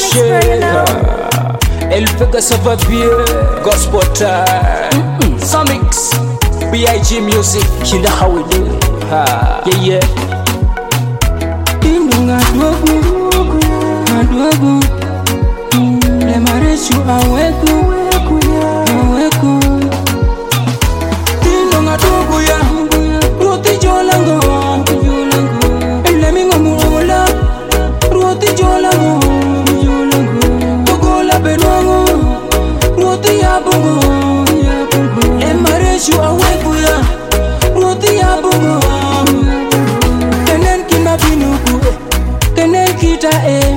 shit. El Vega ça va bien. Gospel time. Samix. B.I.G. music. You know how we do it. Yeah, yeah. Indunga dwogu le marechu aweku Indunga dwogu ya Ruoti jolango Ele mingo mula Ruoti jolango Togola benwango Ruoti ya bungo Le marechu aweku ya Ruoti ya bungo Kenen kina binuku Kenen kita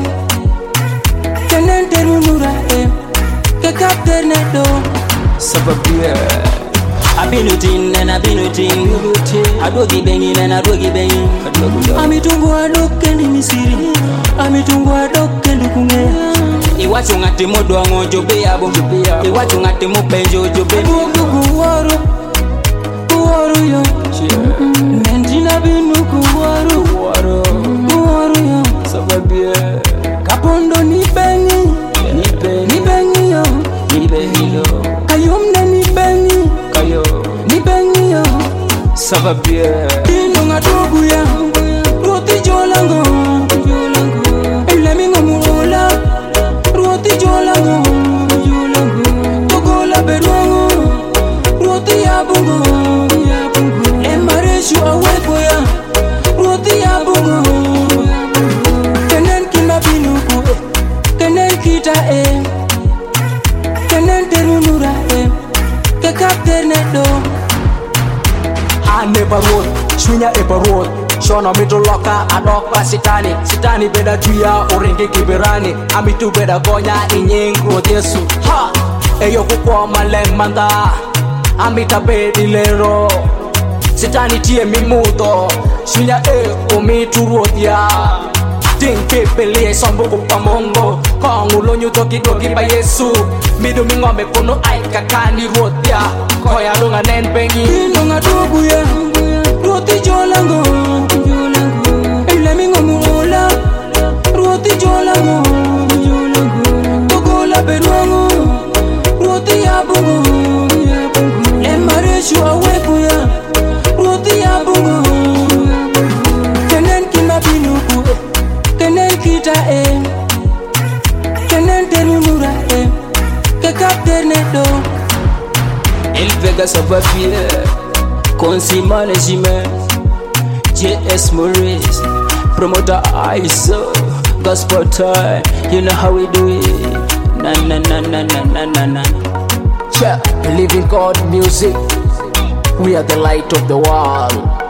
Kenen terunura Ke kapter nedo Sababia Abinutin and abinutin Adogi bangin and adogi bangin Amitungu adokendi misiri Amitungu adokendi kunge Iwachu ngati modo wango jobe yabo Iwachu ngati mupenjo jobe Kuwaru yo Nenjina binu kuwaru yo Sababia Kapondo ni bengi yo Kayumne ni bengi yo Sababia Indunga dwogu ya Ruoti jolango Ele mingo mula Ruoti jolango Togola bedwango Ruoti ya bungo Le marechu awepo ya Ruoti ya bungo Kenen kina binuku Kenen kita Kenen terunura Ke kapter nedo I never wrote, Shwinya ever wrote. Shona mitoloka adokwa Sitani beda juya oringi kibirani Amitu beda gonya inyengro Yesu Ha! Eyo kukwa malemanda Amita bedi lero Sitani tie mimudo Shwinya omitu rodia Ting pepele sombo kupamongo Kongulo nyuto kidogi ba Yesu Midu mingome kono aikakani rodia Koya lunga nen bengi Indunga dwogu ya Ruoti jolango Ele mingo mula Ruoti jolango Togola bedwango Ruoti ya bungo Le marechu awepu ya Ruoti ya bungo Kenen kina binuku Kenen kita Kenen terunura Ke kapter nedo El Vega ça va bien. Consi Management. JS Maurice. Promoter ISO. Gospel time. You know how we do it. Na. Yeah, believe in God music. We are the light of the world.